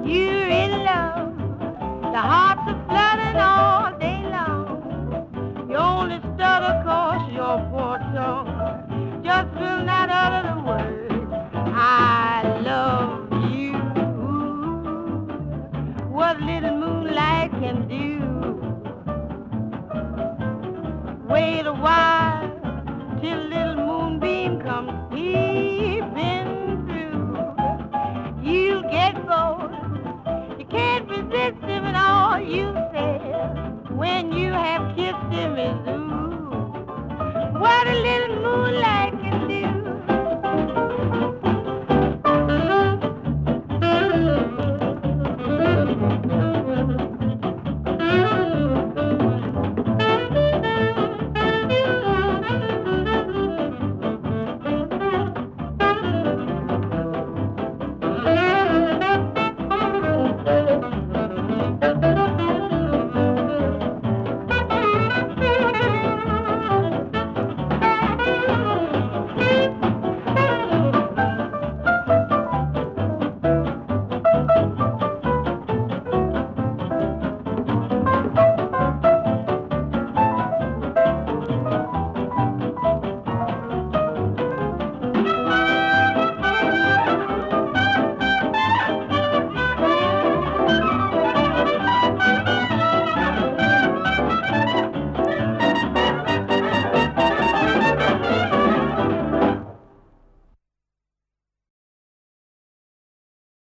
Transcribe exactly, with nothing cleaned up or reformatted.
You're in love. The hearts are flooding all day long. You only stutter 'cause your poor tongue just will not utter the word, I love you. What little moonlight can do. Wait a while till little moonbeam comes peeping through. You'll get bored. You can't resist him and all you said when you have kissed him is ooh. What a little moonlight